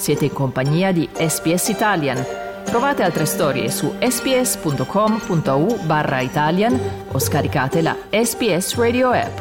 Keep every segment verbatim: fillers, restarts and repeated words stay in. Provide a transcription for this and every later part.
Siete in compagnia di S B S Italian. Trovate altre storie su sbs.com.au barra Italian o scaricate la S B S Radio app.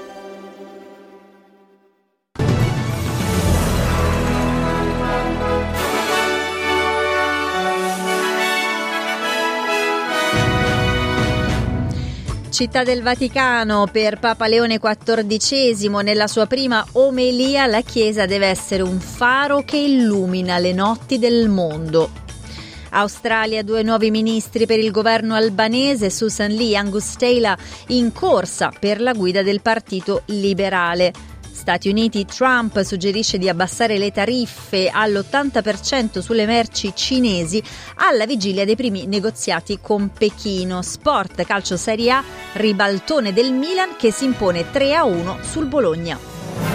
Città del Vaticano, per Papa Leone quattordicesimo, nella sua prima omelia la Chiesa deve essere un faro che illumina le notti del mondo. Australia, due nuovi ministri per il governo albanese, Susan Lee e Angus Taylor, in corsa per la guida del Partito Liberale. Stati Uniti, Trump suggerisce di abbassare le tariffe all'ottanta per cento sulle merci cinesi alla vigilia dei primi negoziati con Pechino. Sport, calcio Serie A, ribaltone del Milan che si impone tre a uno sul Bologna.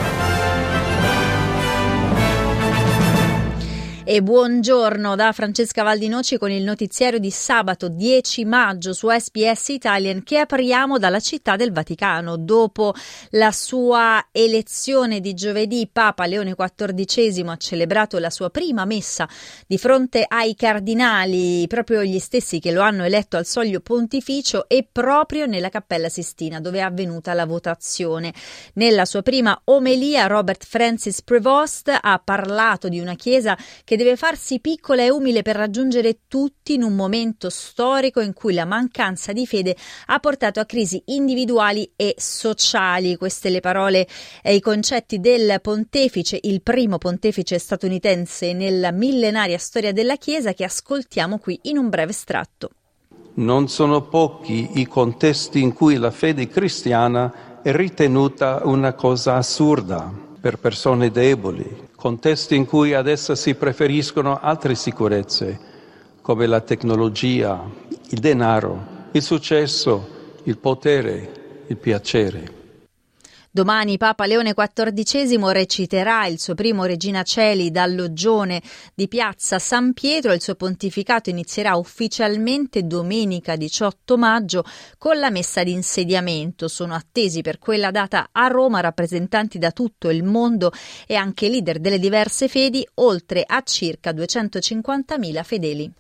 E buongiorno da Francesca Valdinoci con il notiziario di sabato dieci maggio su S B S Italian, che apriamo dalla Città del Vaticano. Dopo la sua elezione di giovedì, Papa Leone quattordicesimo ha celebrato la sua prima messa di fronte ai cardinali, proprio gli stessi che lo hanno eletto al soglio pontificio, e proprio nella Cappella Sistina dove è avvenuta la votazione. Nella sua prima omelia Robert Francis Prevost ha parlato di una Chiesa che deve farsi piccola e umile per raggiungere tutti in un momento storico in cui la mancanza di fede ha portato a crisi individuali e sociali. Queste le parole e i concetti del pontefice, il primo pontefice statunitense nella millenaria storia della Chiesa, che ascoltiamo qui in un breve estratto. Non sono pochi i contesti in cui la fede cristiana è ritenuta una cosa assurda per persone deboli, contesti in cui ad essa si preferiscono altre sicurezze come la tecnologia, il denaro, il successo, il potere, il piacere. Domani Papa Leone quattordicesimo reciterà il suo primo Regina Coeli dal loggione di Piazza San Pietro. Il suo pontificato inizierà ufficialmente domenica diciotto maggio con la messa di insediamento. Sono attesi per quella data a Roma rappresentanti da tutto il mondo e anche leader delle diverse fedi, oltre a circa duecentocinquantamila fedeli.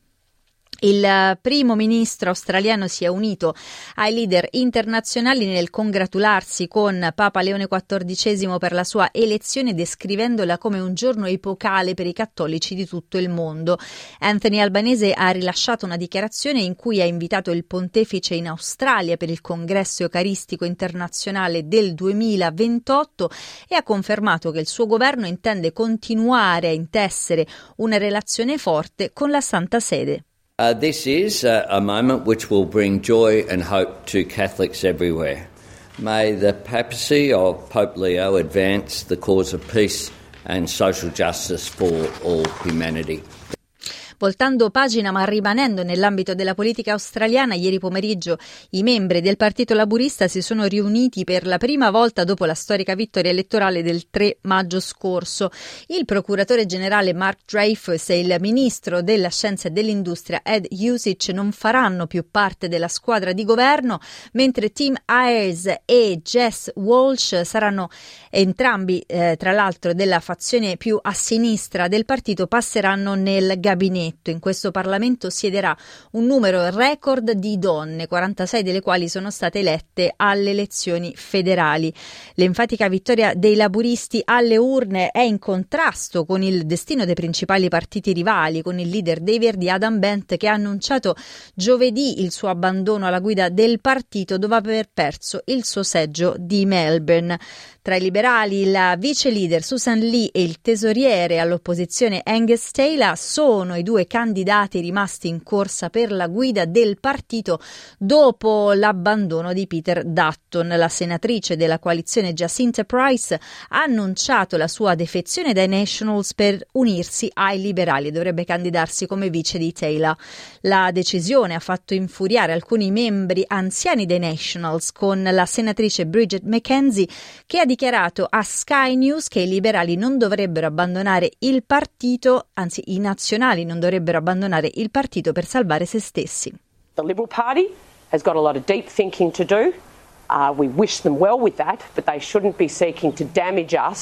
Il primo ministro australiano si è unito ai leader internazionali nel congratularsi con Papa Leone quattordicesimo per la sua elezione, descrivendola come un giorno epocale per i cattolici di tutto il mondo. Anthony Albanese ha rilasciato una dichiarazione in cui ha invitato il pontefice in Australia per il congresso eucaristico internazionale del duemilaventotto e ha confermato che il suo governo intende continuare a intessere una relazione forte con la Santa Sede. Uh, this is uh, a moment which will bring joy and hope to Catholics everywhere. May the papacy of Pope Leo advance the cause of peace and social justice for all humanity. Voltando pagina ma rimanendo nell'ambito della politica australiana, ieri pomeriggio i membri del Partito Laburista si sono riuniti per la prima volta dopo la storica vittoria elettorale del tre maggio scorso. Il procuratore generale Mark Dreyfus e il ministro della scienza e dell'industria Ed Husic non faranno più parte della squadra di governo, mentre Tim Ayres e Jess Walsh saranno entrambi, eh, tra l'altro, della fazione più a sinistra del partito, passeranno nel gabinetto. In questo Parlamento siederà un numero record di donne, quarantasei delle quali sono state elette alle elezioni federali. L'enfatica vittoria dei laburisti alle urne è in contrasto con il destino dei principali partiti rivali, con il leader dei Verdi Adam Bent, che ha annunciato giovedì il suo abbandono alla guida del partito dopo aver perso il suo seggio di Melbourne. Tra i liberali la vice leader Susan Lee e il tesoriere all'opposizione Angus Taylor sono i due candidati rimasti in corsa per la guida del partito dopo l'abbandono di Peter Dutton. La senatrice della coalizione Jacinta Price ha annunciato la sua defezione dai Nationals per unirsi ai liberali e dovrebbe candidarsi come vice di Taylor. La decisione ha fatto infuriare alcuni membri anziani dei Nationals, con la senatrice Bridget McKenzie che ha dichiarato a Sky News che i liberali non dovrebbero abbandonare il partito, anzi i nazionali non dovrebbero abbandonare il partito per salvare se stessi. The Liberal Party has got a lot of deep thinking to do. Uh, we wish them well with that, but they shouldn't be seeking to damage us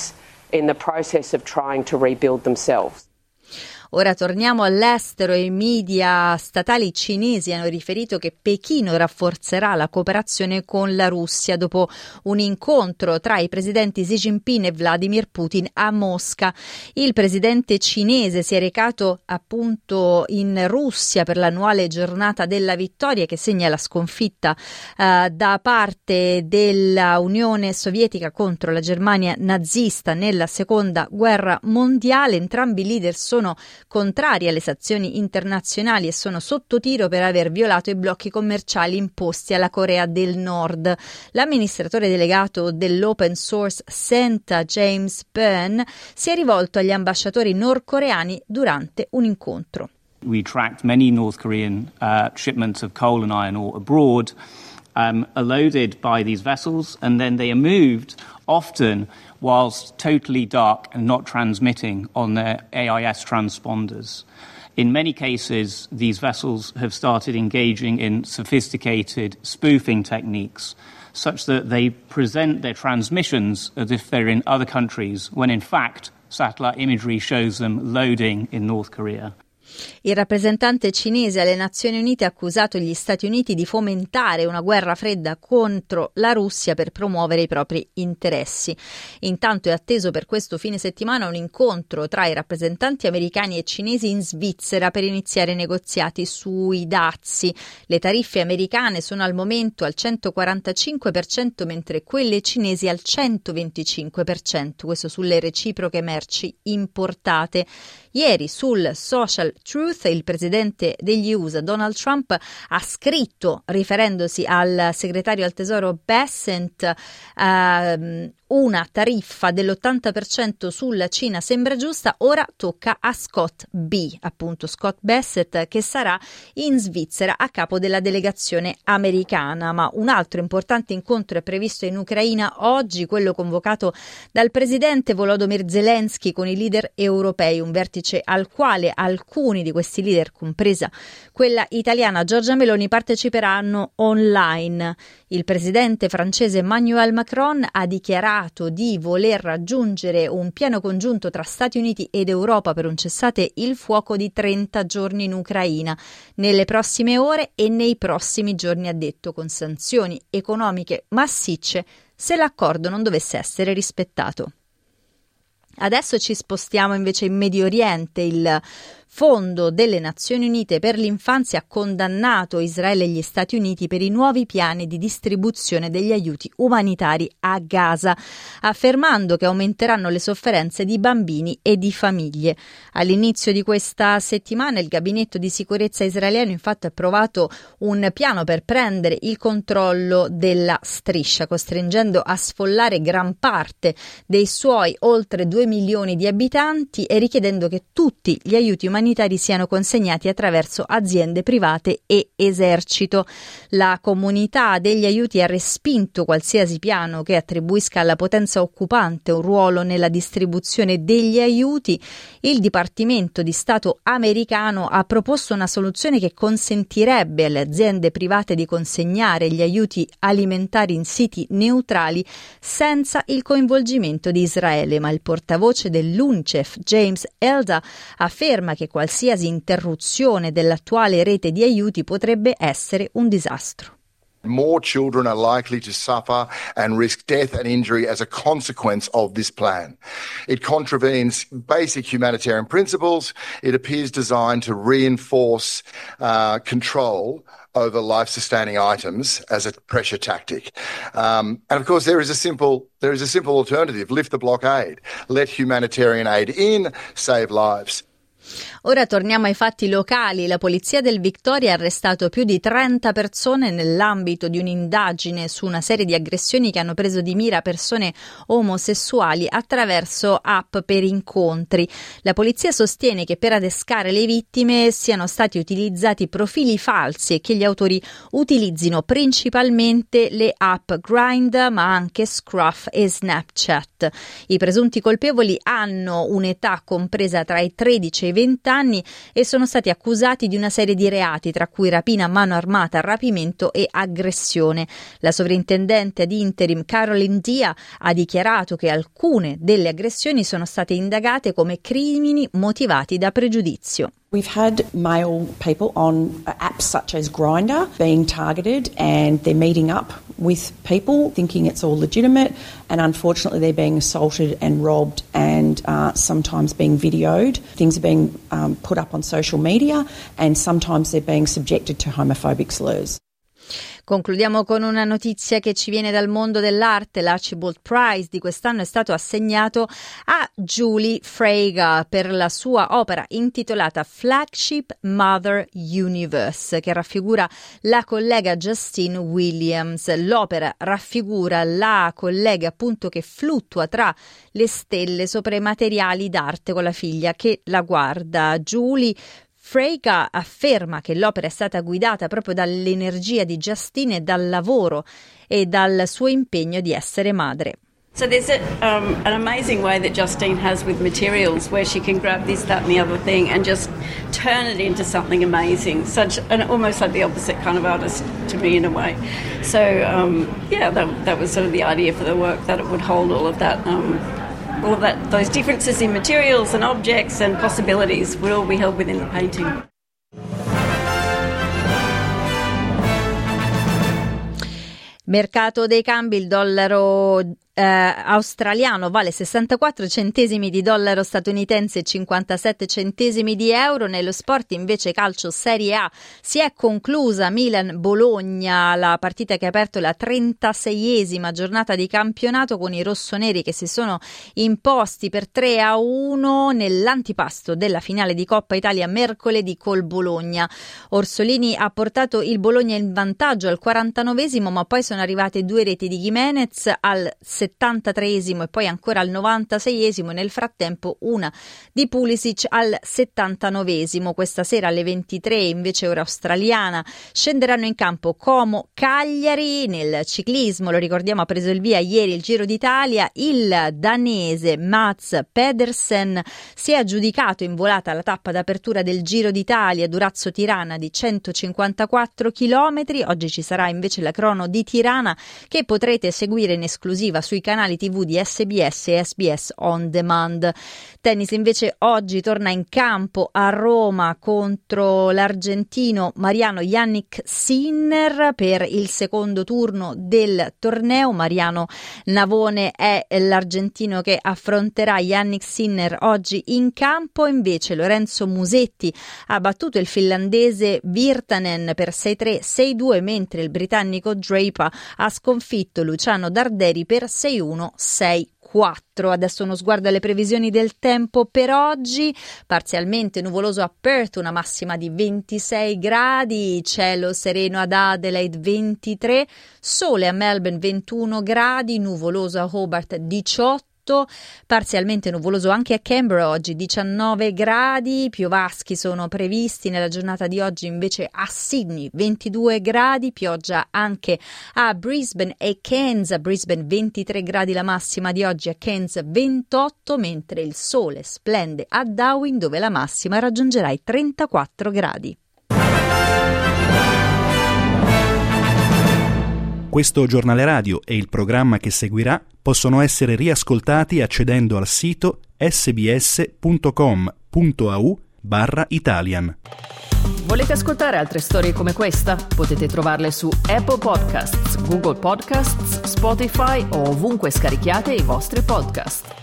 in the process of trying to rebuild themselves. Ora torniamo all'estero. I media statali cinesi hanno riferito che Pechino rafforzerà la cooperazione con la Russia dopo un incontro tra i presidenti Xi Jinping e Vladimir Putin a Mosca. Il presidente cinese si è recato appunto in Russia per l'annuale giornata della vittoria che segna la sconfitta eh, da parte della Unione Sovietica contro la Germania nazista nella seconda guerra mondiale. Entrambi i leader sono contrari alle sanzioni internazionali e sono sotto tiro per aver violato i blocchi commerciali imposti alla Corea del Nord. L'amministratore delegato dell'Open Source Center, James Byrne, si è rivolto agli ambasciatori nordcoreani durante un incontro. We tracked many North Korean uh, shipments of coal and iron ore abroad, um, are loaded by these vessels, and then they are moved often whilst totally dark and not transmitting on their A I S transponders. In many cases, these vessels have started engaging in sophisticated spoofing techniques, such that they present their transmissions as if they're in other countries, when in fact satellite imagery shows them loading in North Korea. Il rappresentante cinese alle Nazioni Unite ha accusato gli Stati Uniti di fomentare una guerra fredda contro la Russia per promuovere i propri interessi. Intanto è atteso per questo fine settimana un incontro tra i rappresentanti americani e cinesi in Svizzera per iniziare negoziati sui dazi. Le tariffe americane sono al momento al centoquarantacinque per cento mentre quelle cinesi al centoventicinque per cento, questo sulle reciproche merci importate. Ieri sul social Truth il presidente degli U S A Donald Trump ha scritto, riferendosi al segretario al tesoro Bessent, ehm, una tariffa dell'ottanta per cento sulla Cina sembra giusta, ora tocca a Scott B, appunto Scott Bessent, che sarà in Svizzera a capo della delegazione americana. Ma un altro importante incontro è previsto in Ucraina oggi, quello convocato dal presidente Volodymyr Zelensky con i leader europei, un vertice al quale alcuni di questi leader, compresa quella italiana Giorgia Meloni, parteciperanno online. Il presidente francese Emmanuel Macron ha dichiarato di voler raggiungere un piano congiunto tra Stati Uniti ed Europa per un cessate il fuoco di trenta giorni in Ucraina nelle prossime ore e nei prossimi giorni, ha detto, con sanzioni economiche massicce se l'accordo non dovesse essere rispettato. Adesso ci spostiamo invece in Medio Oriente. Il Fondo delle Nazioni Unite per l'Infanzia ha condannato Israele e gli Stati Uniti per i nuovi piani di distribuzione degli aiuti umanitari a Gaza, affermando che aumenteranno le sofferenze di bambini e di famiglie. All'inizio di questa settimana il gabinetto di sicurezza israeliano infatti ha approvato un piano per prendere il controllo della striscia, costringendo a sfollare gran parte dei suoi oltre due milioni di abitanti e richiedendo che tutti gli aiuti umanitari siano consegnati attraverso aziende private e esercito. La comunità degli aiuti ha respinto qualsiasi piano che attribuisca alla potenza occupante un ruolo nella distribuzione degli aiuti. Il Dipartimento di Stato americano ha proposto una soluzione che consentirebbe alle aziende private di consegnare gli aiuti alimentari in siti neutrali senza il coinvolgimento di Israele, ma il portavoce dell'UNICEF, James Elder, afferma che qualsiasi interruzione dell'attuale rete di aiuti potrebbe essere un disastro. More children are likely to suffer and risk death and injury as a consequence of this plan. It contravenes basic humanitarian principles. It appears designed to reinforce uh, control over life-sustaining items as a pressure tactic. Um, and of course, there is a simple there is a simple alternative: lift the blockade, let humanitarian aid in, save lives. Ora torniamo ai fatti locali. La polizia del Victoria ha arrestato più di trenta persone nell'ambito di un'indagine su una serie di aggressioni che hanno preso di mira persone omosessuali attraverso app per incontri. La polizia sostiene che per adescare le vittime siano stati utilizzati profili falsi e che gli autori utilizzino principalmente le app Grindr, ma anche Scruff e Snapchat. I presunti colpevoli hanno un'età compresa tra i tredici e i venti anni e sono stati accusati di una serie di reati, tra cui rapina a mano armata, rapimento e aggressione. La sovrintendente ad interim Caroline Dia ha dichiarato che alcune delle aggressioni sono state indagate come crimini motivati da pregiudizio. We've had male people on apps such as Grindr being targeted, and they're meeting up with people thinking it's all legitimate, and unfortunately they're being assaulted and robbed and uh, sometimes being videoed. Things are being um, put up on social media, and sometimes they're being subjected to homophobic slurs. Concludiamo con una notizia che ci viene dal mondo dell'arte. L'Archibald Prize di quest'anno è stato assegnato a Julie Frege per la sua opera intitolata Flagship Mother Universe, che raffigura la collega Justine Williams. L'opera raffigura la collega appunto che fluttua tra le stelle sopra i materiali d'arte con la figlia che la guarda. Julie Frege afferma che l'opera è stata guidata proprio dall'energia di Justine e dal lavoro e dal suo impegno di essere madre. So there's a, um, an amazing way that Justine has with materials where she can grab this, that and the other thing and just turn it into something amazing. Such an almost like the opposite kind of artist to me in a way. So um, yeah, that, that was sort of the idea for the work, that it would hold all of that um, all of that, those differences in materials and objects and possibilities would all be held within the painting. Mercato dei cambi, il dollaro eh, australiano vale sessantaquattro centesimi di dollaro statunitense e cinquantasette centesimi di euro. Nello sport invece calcio Serie A si è conclusa Milan-Bologna, la partita che ha aperto la trentaseiesima giornata di campionato con i rossoneri che si sono imposti per tre a uno nell'antipasto della finale di Coppa Italia mercoledì col Bologna. Orsolini ha portato il Bologna in vantaggio al quarantanovesimo, ma poi sono arrivate due reti di Gimenez al settantatreesimo e poi ancora al novantaseiesimo, nel frattempo una di Pulisic al settantanovesimo. Questa sera alle ventitré invece ora australiana scenderanno in campo Como Cagliari. Nel ciclismo, lo ricordiamo, ha preso il via ieri il Giro d'Italia, il danese Mats Pedersen si è aggiudicato in volata la tappa d'apertura del Giro d'Italia Durazzo-Tirana di centocinquantaquattro chilometri. Oggi ci sarà invece la crono di Tirana che potrete seguire in esclusiva sui canali tivù di S B S e S B S On Demand. Tennis invece oggi torna in campo a Roma contro l'argentino Mariano Jannik Sinner per il secondo turno del torneo. Mariano Navone è l'argentino che affronterà Jannik Sinner oggi in campo. Invece Lorenzo Musetti ha battuto il finlandese Virtanen per sei tre sei due, mentre il britannico Draper ha sconfitto Luciano Darderi per sei uno sei quattro. Adesso uno sguardo alle previsioni del tempo per oggi. Parzialmente nuvoloso a Perth, una massima di ventisei gradi, cielo sereno ad Adelaide ventitré, sole a Melbourne ventuno gradi, nuvoloso a Hobart diciotto, parzialmente nuvoloso anche a Canberra oggi diciannove gradi, piovaschi sono previsti nella giornata di oggi invece a Sydney ventidue gradi, pioggia anche a Brisbane e Cairns, a Brisbane ventitré gradi la massima di oggi, a Cairns ventotto, mentre il sole splende a Darwin dove la massima raggiungerà i trentaquattro gradi. Questo giornale radio e il programma che seguirà possono essere riascoltati accedendo al sito sbs.com.au barra Italian. Volete ascoltare altre storie come questa? Potete trovarle su Apple Podcasts, Google Podcasts, Spotify o ovunque scarichiate i vostri podcast.